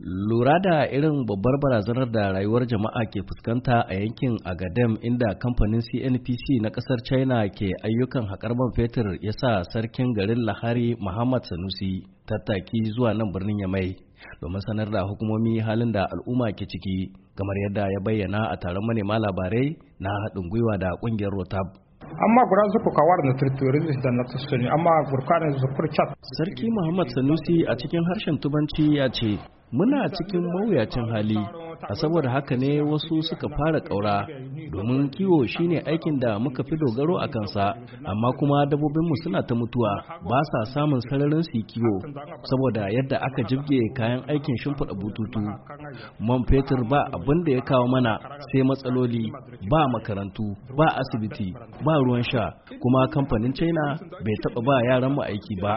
Lura da irin babbar barazanar da rayuwar jama'a ke fuskanta a yankin Agadem inda kamfanin CNPC na kasar China ke ayyukan haƙar man fetur ya sa sarkin garin Lahari Muhammad Sanusi tattaki zuwa nan birnin Yamai domin sanar da hukumomi halin da al'umma ke ciki kamar yadda ya bayyana a taron manema labarai na haɗin gwiwa da ƙungiyar Rotab. Amma guda zuku kawar na territories da na tsoni amma gurkanin zukur chat. Sarki Muhammad Sanusi a cikin harshen Tubanci ya ce muna cikin mawuyacin hali a saboda haka ne wasu suka fara ƙaura domin kiwo shine aikin da muka fi dogaro a kansa amma kuma dabbobinmu suna ta mutuwa ba sa samun sararin su kiwo saboda yadda aka jibge kayan aikin shimfiɗa bututu man fetur ba abin da ya kawo mana sai matsaloli ba makarantu ba asibiti ba ruwan sha kuma kamfanin China bai taɓa ba yaran mu aiki ba.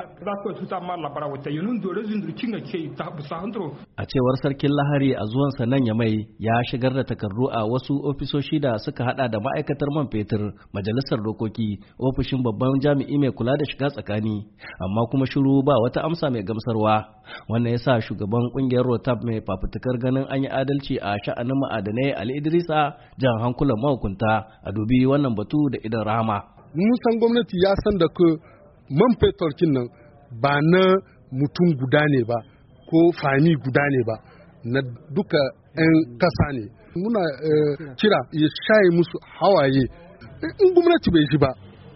A cewar sarkin Lahari a zuwansa nan Yamai ya shigar da takardu a wasu ofisoshi da suka hada da ma'aikatar man fetur, majalisar dokoki, ofishin babban jami'i mai kula da shiga tsakani, amma kuma shiru ba wata amsa mai gamsarwa. Wannan ya sa shugaban kungiyar Rotab mai fafutukar ganin an yi adalci a sha'anin ma'adanai Ali Idrisa jan hankulan mahukunta a dubi wannan batu da idan rahama. Mun san gwamnati ya san da man fetur nan ba na mutum guda ne ba ko fami guda ne ba na duka 'yan kasa ne. Muna kira ya shaye musu hawaye in gwamnati bai ji ba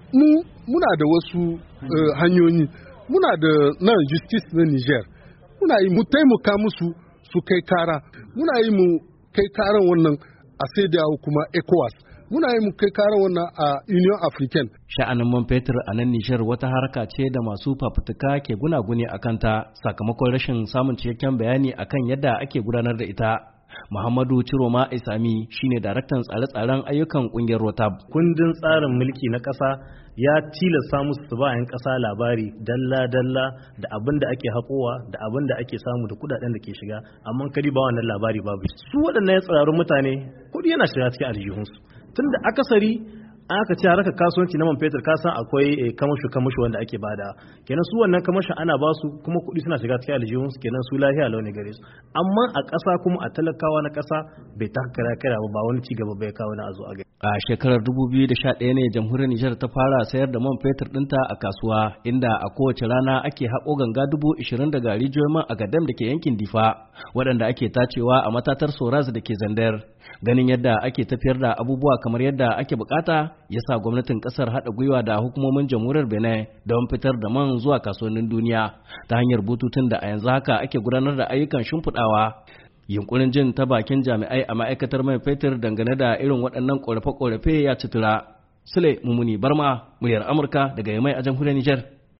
muna da wasu hanyoyi, muna da na justice na Niger, muna yi mu taimaka musu su kai kara, muna yi mu kai karan wannan a sai da kuma ECOWAS, muna yi mu kai karan wannan a Union African. Sha'anin man fetur a nan Nijar wata harka ce da masu fafutuka ke gunaguni a kanta sakamakon rashin samun cikakken bayani akan yadda ake gudanar da ita. Muhammadu Ciroma Isami shine daraktan tsare-tsaren ayyukan kungiyar Rotab. Kundin tsarin mulki na ƙasa ya tilasta musu su ba 'yan ƙasa labari dalla-dalla da abin da ake haƙowa da abin da ake samu da kudaden da ke shiga, amma kadi ba wannan labari babu. Su waɗannan ya tsararrun mutane kuɗi yana shiga cikin aljihunsu. Tunda akasari aka ce harkar kasuwanci na man fetur ka san akwai kamashu wanda ake bada, kenan su wannan kamashin ana ba su kuma kuɗi suna shiga cikin aljihun su, kenan su lafiya launi gare su, amma a ƙasa kuma a talakawa na ƙasa bai ta kira ba wani ci gaba bai kawo na a zo a gani. A shekarar 2011 ne jamhuriyar Nijar ta fara sayar da man fetur ɗinta a kasuwa inda a kowace rana ake haƙo ganga 20,000 daga rijiyoyin man Agadem da ke yankin Difa waɗanda ake tacewa a matatar Soraz da ke Zandar. Ganin yadda ake tafiyar da abubuwa kamar yadda ake bukata ya sa gwamnatin kasar haɗa gwiwa da hukumomin jamhuriyar Benin don fitar da man zuwa kasuwannin duniya ta hanyar bututun da a yanzu haka ake gudanar da ayyukan shimfiɗawa. Yunkurin jin ta bakin jami'ai a ma'aikatar man fetur dangane da irin waɗannan ƙorafe-ƙorafe ya ci tura. Sule Mumuni Barma, muryar Amurka daga Yamai a jamhuriyar Nijar.